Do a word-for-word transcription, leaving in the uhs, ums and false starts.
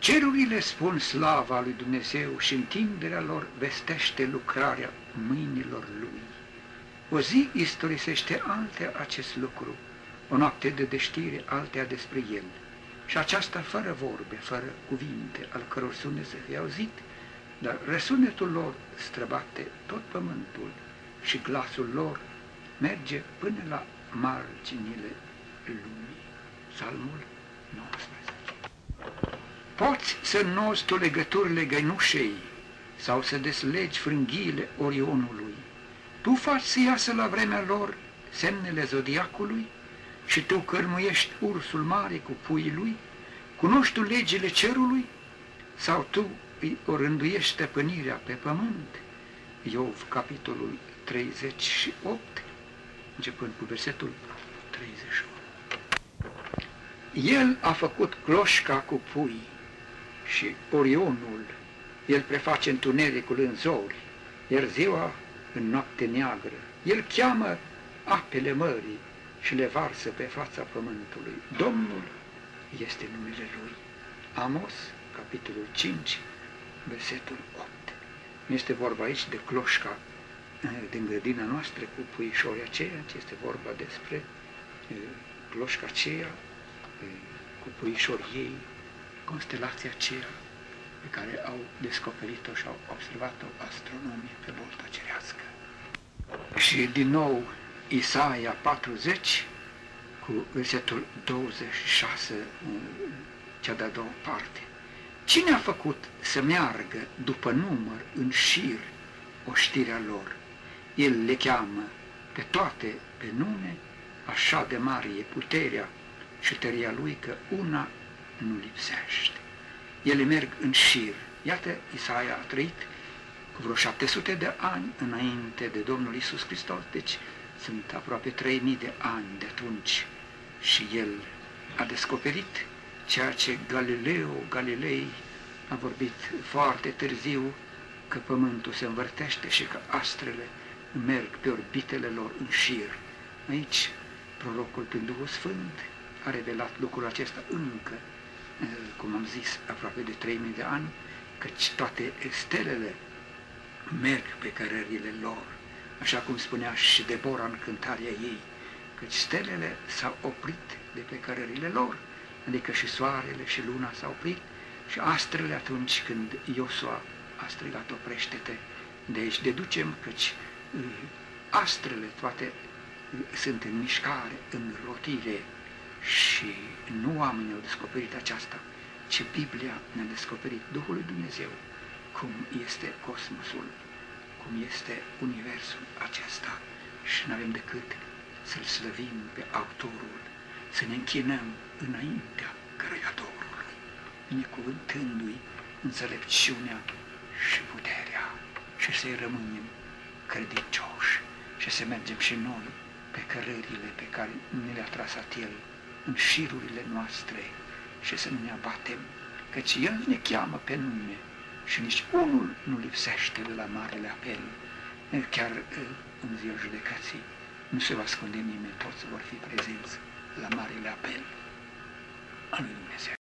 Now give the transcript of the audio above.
Cerurile spun slava lui Dumnezeu și întinderea lor vestește lucrarea mâinilor lui. O zi istorisește altea acest lucru, o noapte de deștire altea despre el, și aceasta fără vorbe, fără cuvinte, al căror sunet să fie auzit, dar răsunetul lor străbate tot pământul și glasul lor merge până la marginile lumii. Psalmul nouăsprezece. Poți să înnozi tu legăturile găinușei sau să deslegi frânghiile Orionului. Tu faci să iasă la vremea lor semnele zodiacului și tu cărmuiești ursul mare cu puii lui? Cunoști tu legile cerului sau tu îi orânduiești stăpânirea pe pământ? Iov, capitolul treizeci și opt, începând cu versetul treizeci și unu. El a făcut cloșca cu pui și Orionul, el preface întunericul în zori, iar ziua în noapte neagră. El cheamă apele mării și le varsă pe fața pământului. Domnul este numele Lui. Amos, capitolul cinci, versetul opt. Nu este vorba aici de cloșca din grădina noastră cu puișorii aceia, ci este vorba despre cloșca aceea cu puișorii ei, constelația aceea pe care au descoperit-o și au observat-o astronomii pe bolta cerească. Și din nou Isaia patruzeci cu versetul douăzeci și șase, cea de-a doua parte. Cine a făcut să meargă după număr în șir oștirea lor? El le cheamă pe toate pe nume, așa de mare e puterea și tăria lui că una nu lipsește. Ele merg în șir. Iată, Isaia a trăit cu vreo șapte sute de ani înainte de Domnul Iisus Hristos, deci sunt aproape trei mii de ani de atunci, și el a descoperit ceea ce Galileo Galilei a vorbit foarte târziu, că pământul se învârtește și că astrele merg pe orbitele lor în șir. Aici, prorocul prin Duhul Sfânt a revelat lucrul acesta încă, cum am zis, aproape de trei mii de ani, căci toate stelele merg pe cărările lor, așa cum spunea și Debora în cântarea ei, căci stelele s-au oprit de pe cărările lor, adică și soarele și luna s-au oprit, și astrele atunci când Iosua a strigat oprește-te. De aici deducem căci astrele toate sunt în mișcare, în rotire, și nu oamenii au descoperit aceasta, ci Biblia ne-a descoperit Duhul lui Dumnezeu, cum este cosmosul, cum este universul acesta, și nu avem decât să-L slăvim pe autorul, să ne închinăm înaintea Creatorului, binecuvântându-i înțelepciunea și puterea, și să-i rămânem credincioși și să mergem și noi pe cărările pe care ne le-a trasat El, în șirurile noastre, și să nu ne abatem, căci El ne cheamă pe nume și nici unul nu lipsește de la marele apel. Chiar în ziua judecății nu se va ascunde nimeni, toți vor fi prezenți la marele apel al lui Dumnezeu.